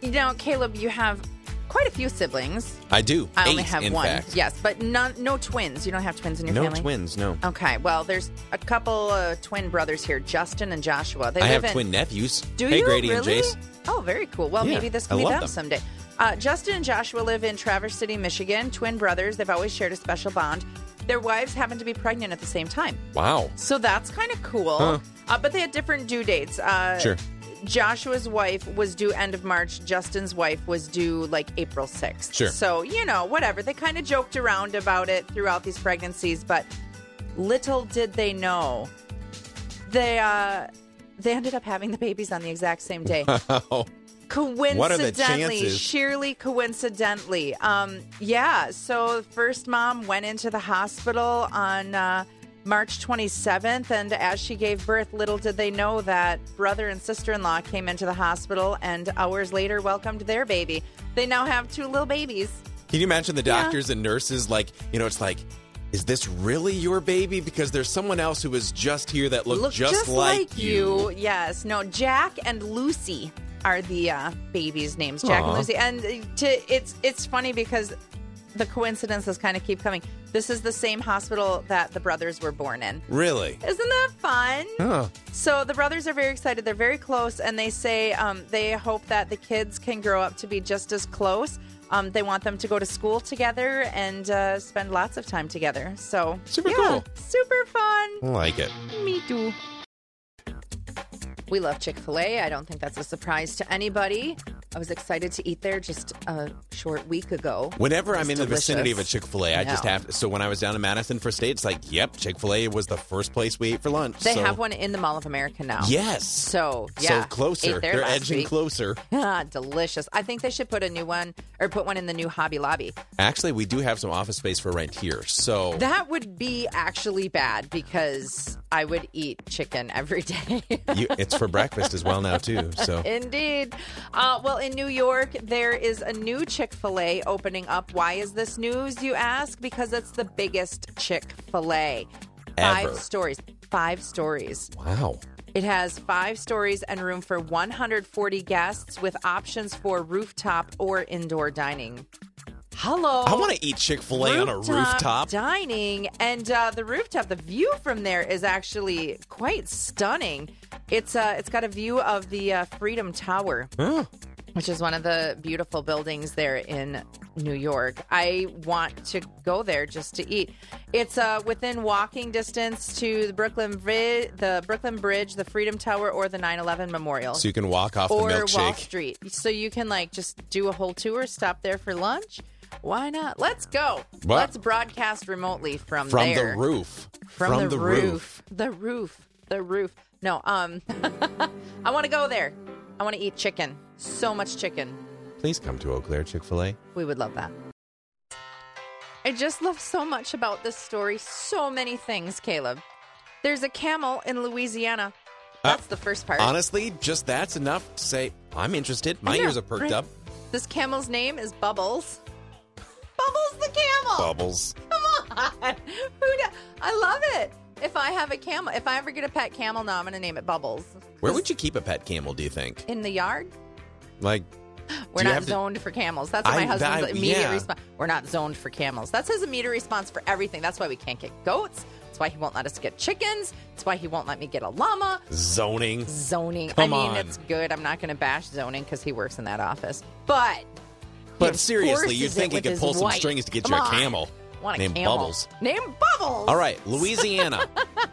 Now, Caleb, you have quite a few siblings. I do. I 8, only have in one. fact. Yes, but no twins. You don't have twins in your family? No twins, no. Okay, well, there's a couple twin brothers here, Justin and Joshua. I have twin nephews. Do hey, you? Grady Really? and Jace. Oh, very cool. Well, Yeah, maybe this I can be love them them. someday. Justin and Joshua live in Traverse City, Michigan. Twin brothers. They've always shared a special bond. Their wives happen to be pregnant at the same time. Wow. So that's kind of cool. Huh. But they had different due dates. Sure. Joshua's wife was due end of March. Justin's wife was due like April 6th. Sure. So, whatever. They kind of joked around about it throughout these pregnancies, but little did they know they ended up having the babies on the exact same day. Wow. Coincidentally, What are the chances? sheerly coincidentally. So first mom went into the hospital on March 27th, and as she gave birth, little did they know that brother and sister-in-law came into the hospital and hours later welcomed their baby. They now have 2 little babies. Can you imagine the doctors and nurses it's like, is this really your baby? Because there's someone else who was just here that looked just like you. Yes. No, Jack and Lucy are the babies' names. Jack and Lucy. And it's funny because the coincidences kind of keep coming. This is the same hospital that the brothers were born in. Really? Isn't that fun? Huh. So the brothers are very excited. They're very close, and they say they hope that the kids can grow up to be just as close. They want them to go to school together and spend lots of time together. So Super cool. Super fun. I like it. Me too. We love Chick-fil-A. I don't think that's a surprise to anybody. I was excited to eat there just a short week ago. Whenever I'm in the delicious. vicinity of a Chick-fil-A, I just No. have to. So when I was down in Madison for State, it's like, yep, Chick-fil-A was the first place we ate for lunch. They have one in the Mall of America now. Yes. So, yeah. So closer. Ate there They're last edging week. closer. Delicious. I think they should put a new one or put one in the new Hobby Lobby. Actually, we do have some office space for rent here. So That would be actually bad because I would eat chicken every day. it's for breakfast as well now, too. So Indeed. Well, in New York, there is a new Chick-fil-A opening up. Why is this news, you ask? Because it's the biggest Chick-fil-A. Ever. 5 stories. 5 stories. wow. It has 5 stories and room for 140 guests with options for rooftop or indoor dining. Hello. I want to eat Chick-fil-A on a rooftop. Dining. And the rooftop, the view from there is actually quite stunning. It's got a view of the Freedom Tower, which is one of the beautiful buildings there in New York. I want to go there just to eat. It's within walking distance to the Brooklyn Bridge, the Freedom Tower, or the 9/11 Memorial. So you can walk off the Or Wall milkshake. Street. So you can just do a whole tour, stop there for lunch. Why not? Let's go. What? Let's broadcast remotely from From there. the roof. From the roof. The roof. No, I want to go there. I want to eat chicken. So much chicken. Please come to Eau Claire Chick-fil-A. We would love that. I just love so much about this story. So many things, Caleb. There's a camel in Louisiana. That's the first part. Honestly, just that's enough to say, I'm interested. My I know, ears are perked right? up. This camel's name is Bubbles. Bubbles the camel. Bubbles. Come on. I love it. If I have a camel, if I ever get a pet camel now, I'm going to name it Bubbles. Where would you keep a pet camel, do you think? In the yard? Like, We're do you not have to- zoned for camels. That's what my husband's immediate yeah. response. We're not zoned for camels. That's his immediate response for everything. That's why we can't get goats. That's why he won't let us get chickens. That's why he won't let me get a llama. Zoning. Zoning. Come I mean, on. it's good. I'm not going to bash zoning because he works in that office. But Seriously, you'd enforces think it he with could his pull some wife. strings to get Come you a on. camel. Want a Named camel. Bubbles. Name Bubbles. All right, Louisiana.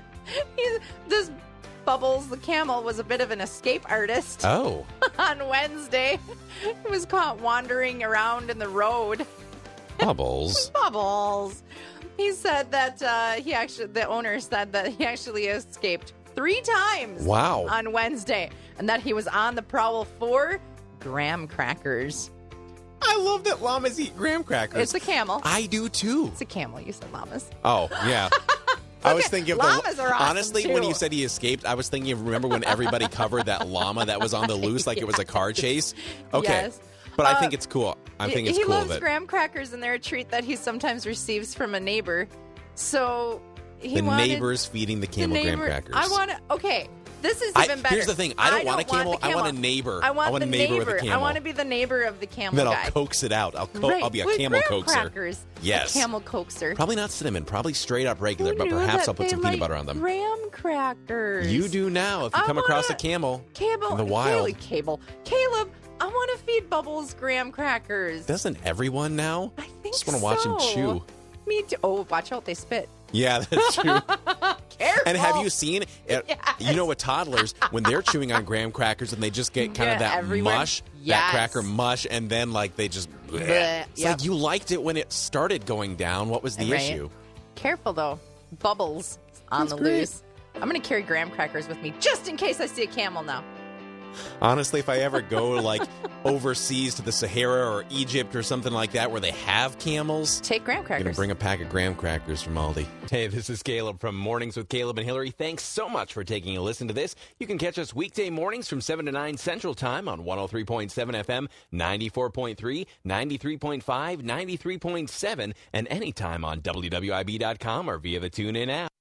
This Bubbles the camel was a bit of an escape artist. Oh. On Wednesday, he was caught wandering around in the road. Bubbles. Bubbles. He said that the owner said that he actually escaped 3 times. Wow. On Wednesday, and that he was on the prowl for graham crackers. I love that llamas eat graham crackers. It's a camel. I do too. It's a camel. You said llamas. Oh, yeah. I was thinking of llamas are awesome, honestly, when too. you said he escaped, I was thinking of remember when everybody covered that llama that was on the loose like it was a car chase? Okay. Yes. But I think it's cool. I think it's he cool loves that graham crackers, and they're a treat that he sometimes receives from a neighbor. So he the wanted neighbors feeding the camel graham crackers. I want to. Okay, This is even better. Here's the thing. I don't want a camel. I want a neighbor. I want a neighbor with a camel. I want to be the neighbor of the camel then guy. I'll coax it out. I'll be a with camel graham coaxer. Crackers. Yes. A camel coaxer. Probably not cinnamon. Probably straight up regular, Who but knew perhaps that I'll put they some peanut butter on them. Graham crackers. You do now if you come across a camel in the wild. Caleb, I want to feed Bubbles graham crackers. Doesn't everyone now? I think just want to watch him chew. Me too. Oh, watch out, they spit. Yeah, that's true. Careful. And have you seen, you know, with toddlers, when they're chewing on graham crackers and they just get kind of that everywhere. mush, Yes. that cracker mush, and then like they just, it's like you liked it when it started going down. What was the issue? Careful though, Bubbles on the loose. I'm going to carry graham crackers with me just in case I see a camel now. Honestly, if I ever go like overseas to the Sahara or Egypt or something like that where they have camels, take graham crackers. I'm going to bring a pack of graham crackers from Aldi. Hey, this is Caleb from Mornings with Caleb and Hillary. Thanks so much for taking a listen to this. You can catch us weekday mornings from 7 to 9 Central Time on 103.7 FM, 94.3, 93.5, 93.7, and anytime on WWIB.com or via the TuneIn app.